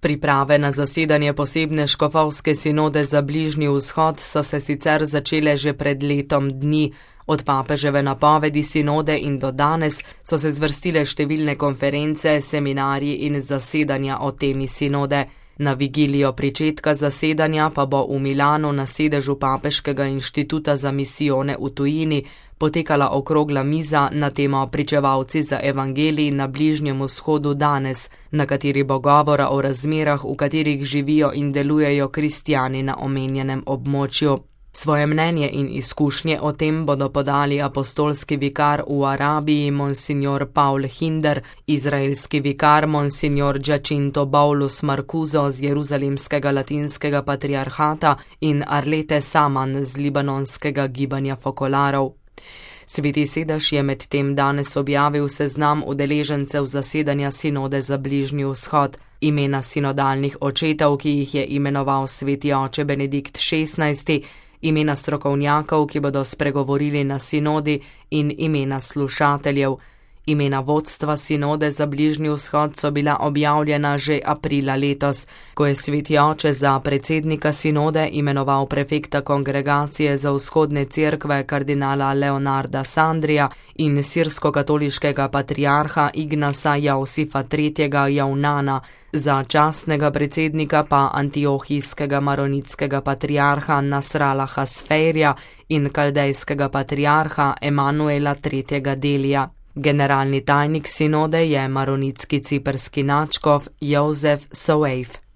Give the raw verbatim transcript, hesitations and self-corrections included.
Priprave na zasedanje posebne škofovske sinode za Bližnji vzhod so se sicer začele že pred letom dni. Od papeževe napovedi sinode in do danes so se zvrstile številne konference, seminarji in zasedanja o temi sinode. Na vigilijo pričetka zasedanja pa bo v Milanu na sedežu Papeškega inštituta za misijone v tujini potekala okrogla miza na temo Pričevalci za evangelij na Bližnjem vzhodu danes, na kateri bo govora o razmerah, v katerih živijo in delujejo kristjani na omenjenem območju. Svoje mnenje in izkušnje o tem bodo podali apostolski vikar v Arabiji Monsignor Paul Hinder, izraelski vikar Monsignor Giacinto Paulus Marcuso z Jeruzalemskega latinskega patriarhata in Arlete Saman z libanonskega gibanja fokolarov. Sveti sedež je med tem danes objavil seznam udeležencev zasedanja sinode za Bližnji vzhod. Imena sinodalnih očetov, ki jih je imenoval sveti oče Benedikt šestnajsti, imena strokovnjakov, ki bodo spregovorili na sinodi, in imena slušateljev. Imena vodstva sinode za Bližnji vzhod so bila objavljena že aprila letos, ko je sveti oče za predsednika sinode imenoval prefekta kongregacije za vzhodne cerkve kardinala Leonarda Sandrija in sirsko-katoliškega patriarha Ignasa Jausifa tretjega Jaunana, za častnega predsednika pa antiohijskega maronitskega patriarha Nasralaha Sfeirja in kaldejskega patriarha Emanuela tretjega Delija. Generalni tajnik sinode je maronitski ciprski nadškof Jozef Soeif.